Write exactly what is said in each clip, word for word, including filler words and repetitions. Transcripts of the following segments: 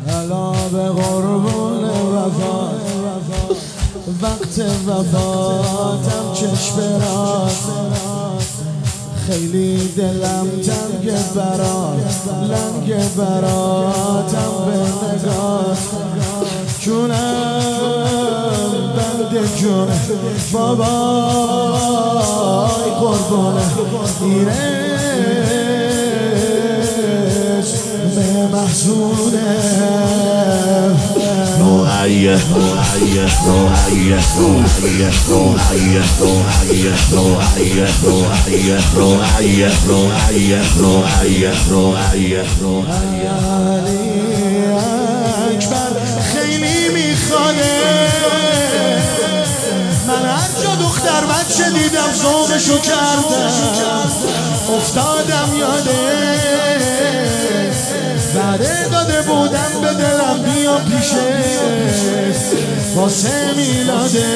الا به قربون وفا وقت وفاتم چشم برات خیلی دلم تنگ برات لنگ براتم به نگات جونم بند جون بابای قربونه ایرش به محزونه روحیه روحیه روحیه روحیه روحیه روحیه روحیه روحیه روحیه روحیه روحیه روحیه روحیه علی اکبر خیلی میخوانه من هر جا دختر بچه دیدم ذوقشو کردم افتادم یاده وعده داده بودم به دلم بیا پیشه واسه میلاده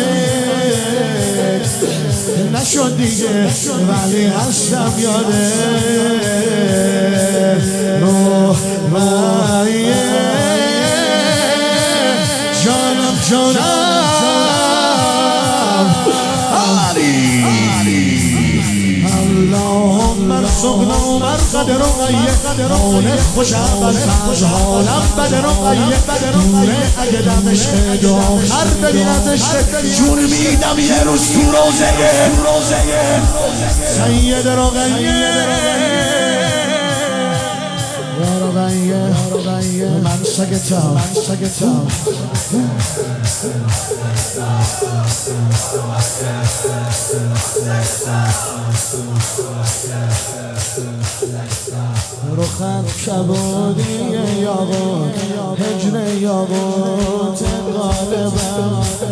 نشد دیگه ولی هستم یاده روحیه جانم جانم اللهم ارزقنا مرقد رقیه حال خوش اول فز حالم بد رقیه دوره اگه دمش دو آخر ببینتش جون میدم یه روز تو روزه سید رقیه یا رقیه من سگتم من سگتم رخت کبودی یاقوت هجر یاقوت غالبم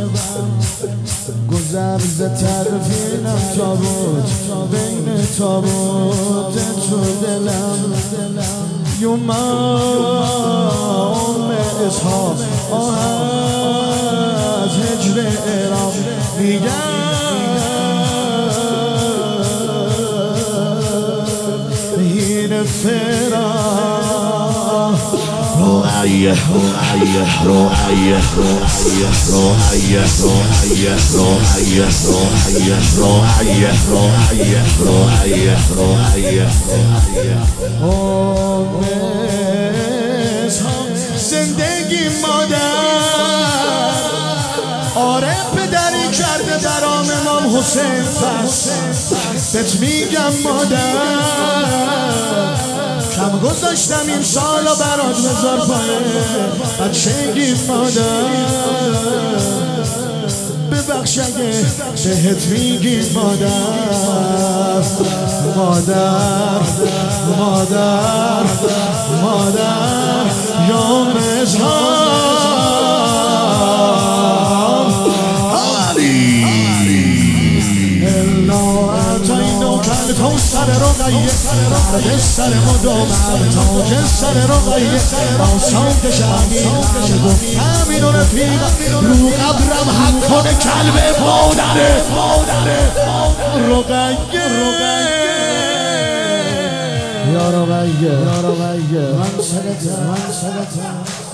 گذر ز طرفینم تابوت بین تابوت تو دلم یوم ام اسحاق آه از هجر ایران میگم این فراق روحیه روحیه روحیه روحیه روحیه روحیه روحیه روحیه روحیه روحیه روحیه روحیه زندگی مادر آره پدری کرده برام امام حسین پس بهت میگم مادر کم گذاشتم این سالا برات بذار پایه بچگی مادر ببخش اگه بهت میگی مادر مادر مادر مادر یا مزهار تو سر رقیه مرد سر مدام تاج سر رقیه آسان کشمی همین و رفیق رو قبرم حق کنه کلب مادره رقیه یا رقیه من سلطه من سلطه